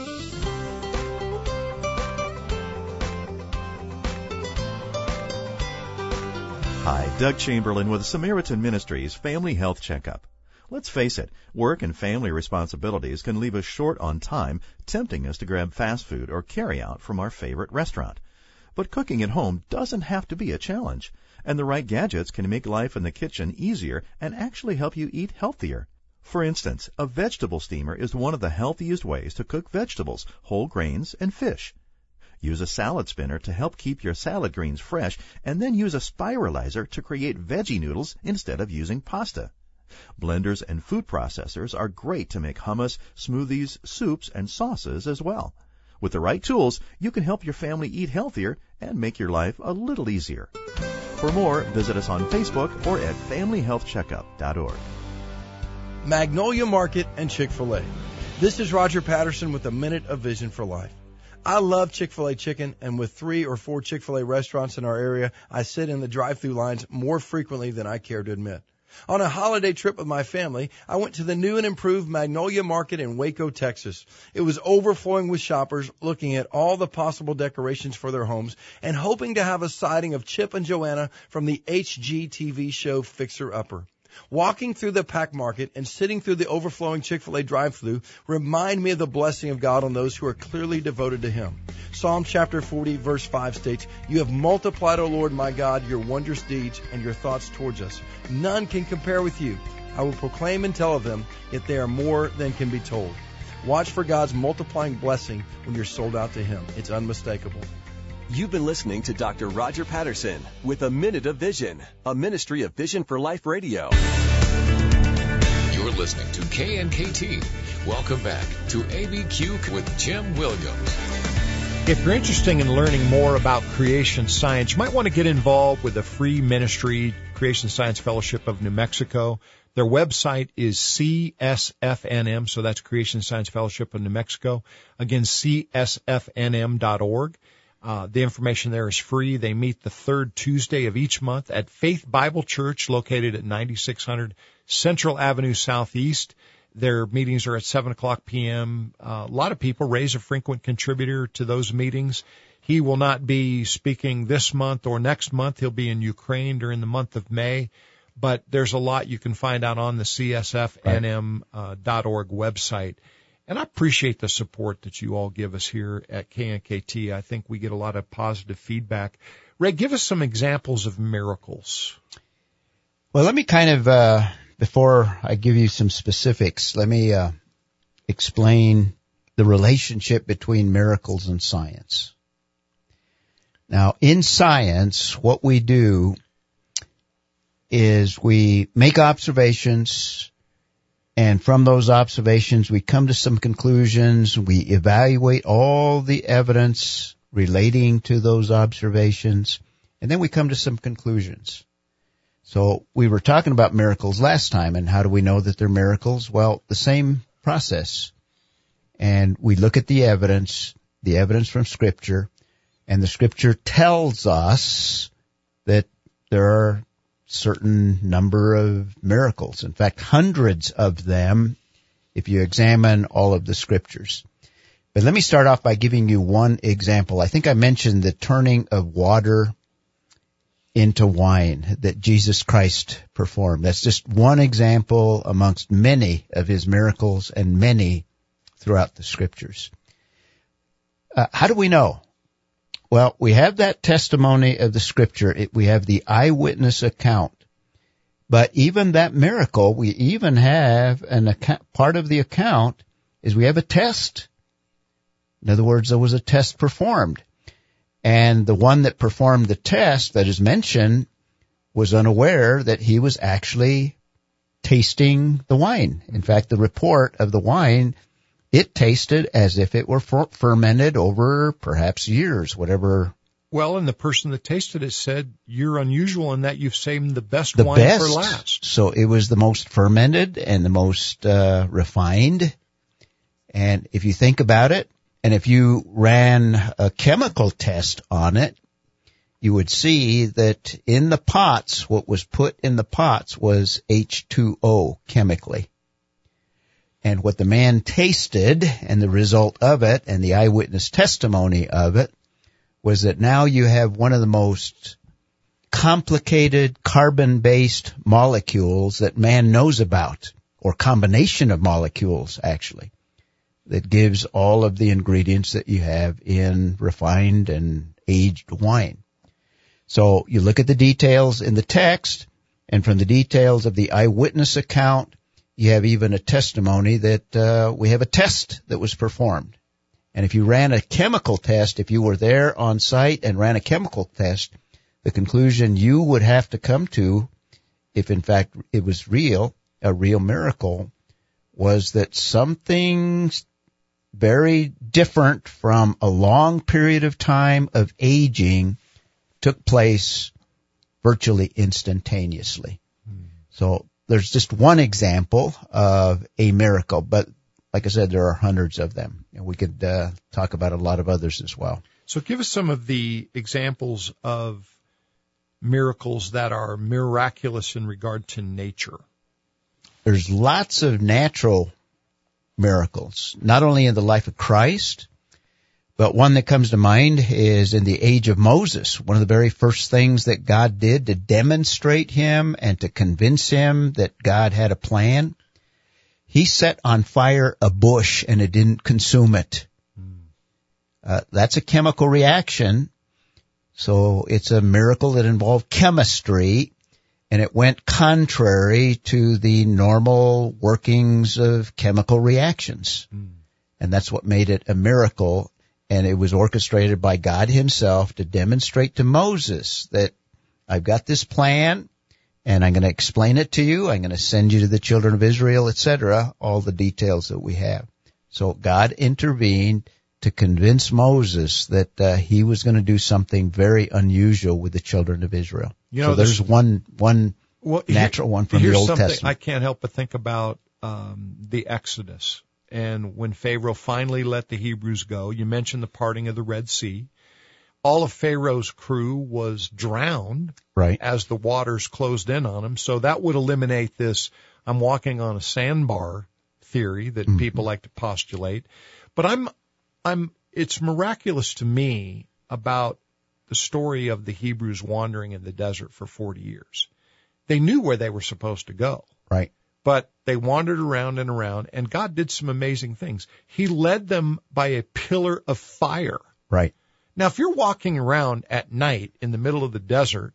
Hi, Doug Chamberlain with Samaritan Ministries Family Health Checkup. Let's face it, work and family responsibilities can leave us short on time, tempting us to grab fast food or carry out from our favorite restaurant. But cooking at home doesn't have to be a challenge, and the right gadgets can make life in the kitchen easier and actually help you eat healthier. For instance, a vegetable steamer is one of the healthiest ways to cook vegetables, whole grains, and fish. Use a salad spinner to help keep your salad greens fresh, and then use a spiralizer to create veggie noodles instead of using pasta. Blenders and food processors are great to make hummus, smoothies, soups, and sauces as well. With the right tools, you can help your family eat healthier and make your life a little easier. For more, visit us on Facebook or at family health checkup dot org. Magnolia Market and Chick-fil-A. This is Roger Patterson with a Minute of Vision for Life. I love Chick-fil-A chicken, and with three or four Chick-fil-A restaurants in our area, I sit in the drive-thru lines more frequently than I care to admit. On a holiday trip with my family, I went to the new and improved Magnolia Market in Waco, Texas. It was overflowing with shoppers looking at all the possible decorations for their homes and hoping to have a sighting of Chip and Joanna from the H G T V show Fixer Upper. Walking through the pack market and sitting through the overflowing Chick-fil-A drive-thru remind me of the blessing of God on those who are clearly devoted to Him. Psalm chapter forty, verse five states, "You have multiplied, O Lord my God, your wondrous deeds and your thoughts towards us. None can compare with you. I will proclaim and tell of them, yet they are more than can be told." Watch for God's multiplying blessing when you're sold out to Him. It's unmistakable. You've been listening to Doctor Roger Patterson with A Minute of Vision, a ministry of Vision for Life Radio. You're listening to K N K T. Welcome back to A B Q with Jim Williams. If you're interested in learning more about creation science, you might want to get involved with a free ministry, Creation Science Fellowship of New Mexico. Their website is C S F N M, so that's Creation Science Fellowship of New Mexico. Again, C S F N M dot org. Uh, the information there is free. They meet the third Tuesday of each month at Faith Bible Church, located at ninety-six hundred Central Avenue Southeast. Their meetings are at seven o'clock p.m. Uh, a lot of people. Ray's a frequent contributor to those meetings. He will not be speaking this month or next month. He'll be in Ukraine during the month of May. But there's a lot you can find out on the C S F N M dot org website. And I appreciate the support that you all give us here at K N K T. I think we get a lot of positive feedback. Ray, give us some examples of miracles. Well, let me kind of, uh, before I give you some specifics, let me uh, explain the relationship between miracles and science. Now, in science, what we do is we make observations, and from those observations, we come to some conclusions. We evaluate all the evidence relating to those observations, and then we come to some conclusions. So we were talking about miracles last time, and how do we know that they're miracles? Well, the same process. And we look at the evidence, the evidence from Scripture, and the Scripture tells us that there are certain number of miracles. In fact, hundreds of them if you examine all of the Scriptures. But let me start off by giving you one example. I think I mentioned the turning of water into wine that Jesus Christ performed. That's just one example amongst many of His miracles and many throughout the Scriptures. Uh, how do we know? Well, we have that testimony of the Scripture. It, we have the eyewitness account. But even that miracle, we even have an account, part of the account is we have a test. In other words, there was a test performed. And the one that performed the test that is mentioned was unaware that he was actually tasting the wine. In fact, the report of the wine, it tasted as if it were fer- fermented over perhaps years, whatever. Well, and the person that tasted it said, you're unusual in that you've saved the best The wine best. for last. So it was the most fermented and the most uh, refined. And if you think about it, and if you ran a chemical test on it, you would see that in the pots, what was put in the pots was H two O chemically. And what the man tasted and the result of it and the eyewitness testimony of it was that now you have one of the most complicated carbon-based molecules that man knows about, or combination of molecules actually, that gives all of the ingredients that you have in refined and aged wine. So you look at the details in the text, and from the details of the eyewitness account, you have even a testimony that uh, we have a test that was performed. And if you ran a chemical test, if you were there on site and ran a chemical test, the conclusion you would have to come to, if in fact it was real, a real miracle, was that something very different from a long period of time of aging took place virtually instantaneously. Hmm. So there's just one example of a miracle, but like I said, there are hundreds of them, and we could uh, talk about a lot of others as well. So give us some of the examples of miracles that are miraculous in regard to nature. There's lots of natural miracles, not only in the life of Christ, but one that comes to mind is in the age of Moses. One of the very first things that God did to demonstrate him and to convince him that God had a plan, he set on fire a bush and it didn't consume it. Uh, that's a chemical reaction. So it's a miracle that involved chemistry, and it went contrary to the normal workings of chemical reactions. Mm. And that's what made it a miracle. And it was orchestrated by God himself to demonstrate to Moses that I've got this plan, and I'm going to explain it to you. I'm going to send you to the children of Israel, et cetera, all the details that we have. So God intervened to convince Moses that uh, he was going to do something very unusual with the children of Israel. You know, so there's this, one one well, natural here, one from the Old something Testament. I can't help but think about um, the Exodus. And when Pharaoh finally let the Hebrews go, you mentioned the parting of the Red Sea. All of Pharaoh's crew was drowned right. as the waters closed in on them. So that would eliminate this I'm walking on a sandbar theory that mm-hmm. people like to postulate. But I'm, I'm, it's miraculous to me about the story of the Hebrews wandering in the desert for forty years. They knew where they were supposed to go. Right. But they wandered around and around, and God did some amazing things. He led them by a pillar of fire. Right. Now, if you're walking around at night in the middle of the desert,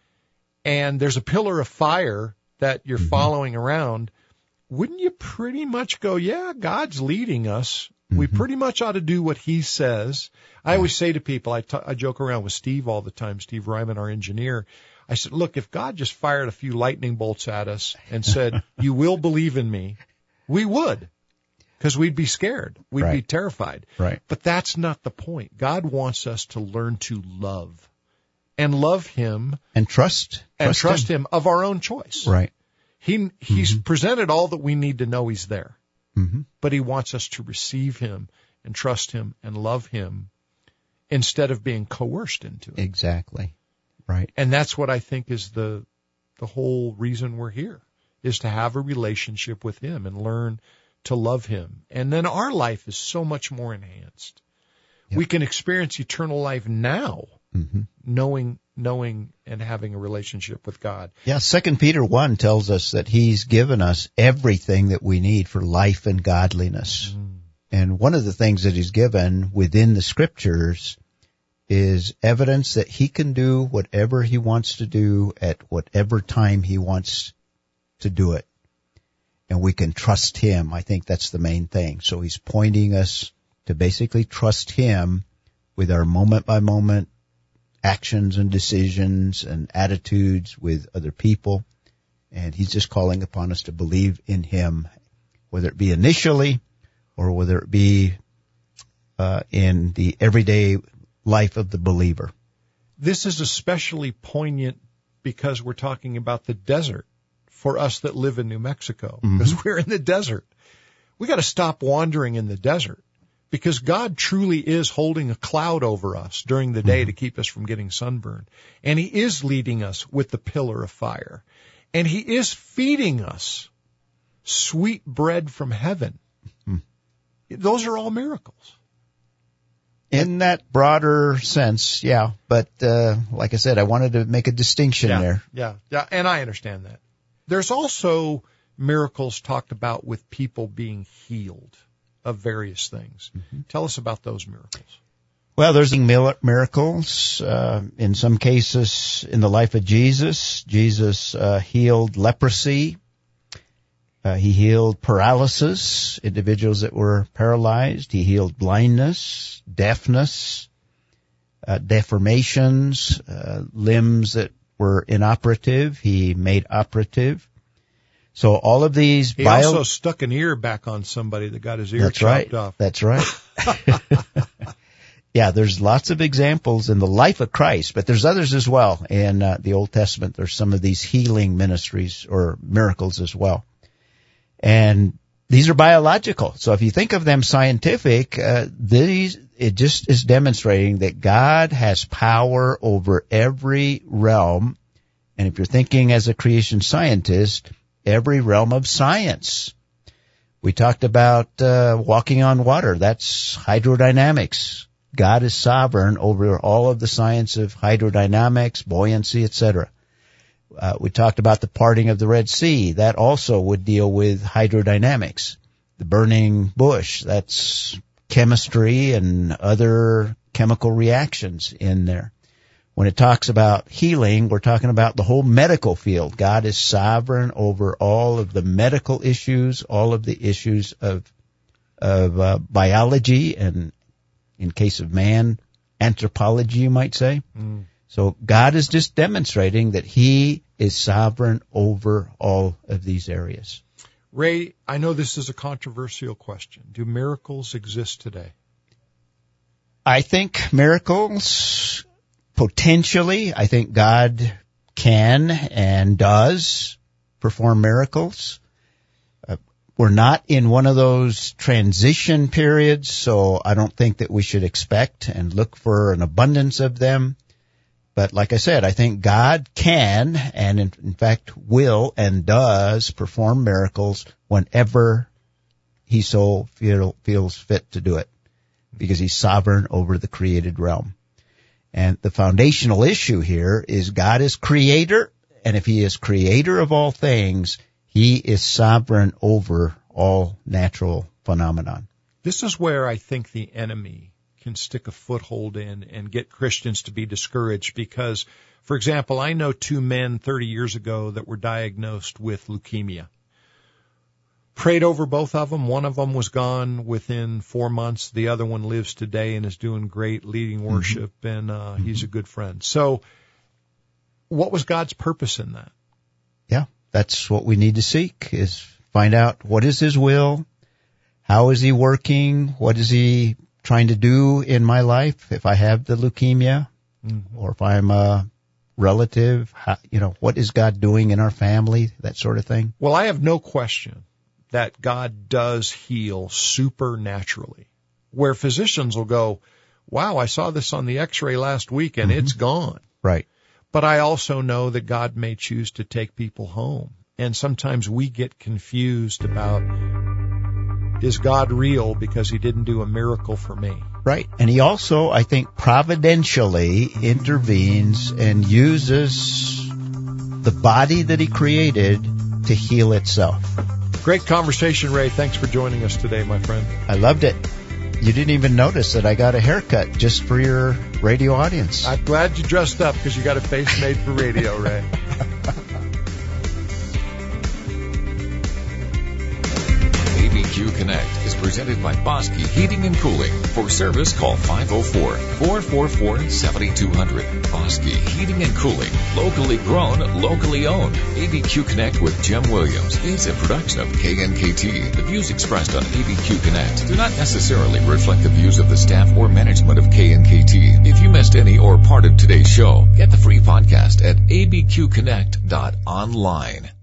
and there's a pillar of fire that you're mm-hmm. following around, wouldn't you pretty much go, yeah, God's leading us. Mm-hmm. We pretty much ought to do what he says. I always say to people, I, t- I joke around with Steve all the time, Steve Ryman, our engineer. I said, look, if God just fired a few lightning bolts at us and said, you will believe in me, we would, because we'd be scared. We'd right. be terrified. Right. But that's not the point. God wants us to learn to love and love him and trust, and trust, trust him. him of our own choice. Right. He, he's mm-hmm. presented all that we need to know he's there, mm-hmm. but he wants us to receive him and trust him and love him instead of being coerced into it. Exactly. Right. And that's what I think is the the whole reason we're here, is to have a relationship with him and learn to love him. And then our life is so much more enhanced. Yep. We can experience eternal life now, mm-hmm. knowing knowing and having a relationship with God. Yeah, Second Peter one tells us that he's given us everything that we need for life and godliness. Mm. And one of the things that he's given within the scriptures is evidence that he can do whatever he wants to do at whatever time he wants to do it. And we can trust him. I think that's the main thing. So he's pointing us to basically trust him with our moment-by-moment actions and decisions and attitudes with other people. And he's just calling upon us to believe in him, whether it be initially or whether it be uh, in the everyday life of the believer. This is especially poignant because we're talking about the desert for us that live in New Mexico, because mm-hmm. we're in the desert. We got to stop wandering in the desert because God truly is holding a cloud over us during the day mm-hmm. to keep us from getting sunburned. And he is leading us with the pillar of fire. And he is feeding us sweet bread from heaven. Mm-hmm. Those are all miracles. In that broader sense, yeah. But uh, like I said, I wanted to make a distinction yeah, there. Yeah, yeah, and I understand that. There's also miracles talked about with people being healed of various things. Mm-hmm. Tell us about those miracles. Well, there's miracles. Uh, in some cases, in the life of Jesus, Jesus uh, healed leprosy. Uh, he healed paralysis, individuals that were paralyzed. He healed blindness, deafness, uh, deformations, uh, limbs that were inoperative. He made operative. So all of these... He bio- also stuck an ear back on somebody that got his ear That's chopped right. off. That's right. Yeah, there's lots of examples in the life of Christ, but there's others as well. In uh, the Old Testament, there's some of these healing ministries or miracles as well. And these are biological. So if you think of them scientific, uh, these, it just is demonstrating that God has power over every realm. And if you're thinking as a creation scientist, every realm of science. We talked about uh, walking on water. That's hydrodynamics. God is sovereign over all of the science of hydrodynamics, buoyancy, et cetera. Uh, we talked about the parting of the Red Sea. That also would deal with hydrodynamics. The burning bush, that's chemistry and other chemical reactions in there. When it talks about healing, we're talking about the whole medical field. God is sovereign over all of the medical issues, all of the issues of of uh, biology, and in case of man, anthropology, you might say. Mm. So God is just demonstrating that he is sovereign over all of these areas. Ray, I know this is a controversial question. Do miracles exist today? I think miracles, potentially, I think God can and does perform miracles. Uh, we're not in one of those transition periods, so I don't think that we should expect and look for an abundance of them. But like I said, I think God can and in, in fact will and does perform miracles whenever he so feel, feels fit to do it, because he's sovereign over the created realm. And the foundational issue here is God is creator, and if he is creator of all things, he is sovereign over all natural phenomenon. This is where I think the enemy can stick a foothold in and get Christians to be discouraged because, for example, I know two men thirty years ago that were diagnosed with leukemia. Prayed over both of them. One of them was gone within four months. The other one lives today and is doing great, leading worship, mm-hmm. and uh, mm-hmm. he's a good friend. So what was God's purpose in that? Yeah, that's what we need to seek, is find out what is his will, how is he working, what is he trying to do in my life if I have the leukemia, mm-hmm. or if I'm a relative, how, you know, what is God doing in our family, that sort of thing. Well, I have no question that God does heal supernaturally, where physicians will go, wow, I saw this on the x-ray last week and mm-hmm. it's gone. Right. But I also know that God may choose to take people home. And sometimes we get confused about, is God real because he didn't do a miracle for me? Right. And he also, I think, providentially intervenes and uses the body that he created to heal itself. Great conversation, Ray. Thanks for joining us today, my friend. I loved it. You didn't even notice that I got a haircut just for your radio audience. I'm glad you dressed up because you got a face made for radio, Ray. A B Q Q Connect is presented by Bosque Heating and Cooling. For service, call five oh four, four four four, seven two zero zero. Bosque Heating and Cooling. Locally grown, locally owned. A B Q Connect with Jim Williams is a production of K N K T. The views expressed on A B Q Connect do not necessarily reflect the views of the staff or management of K N K T. If you missed any or part of today's show, get the free podcast at a b q connect dot online.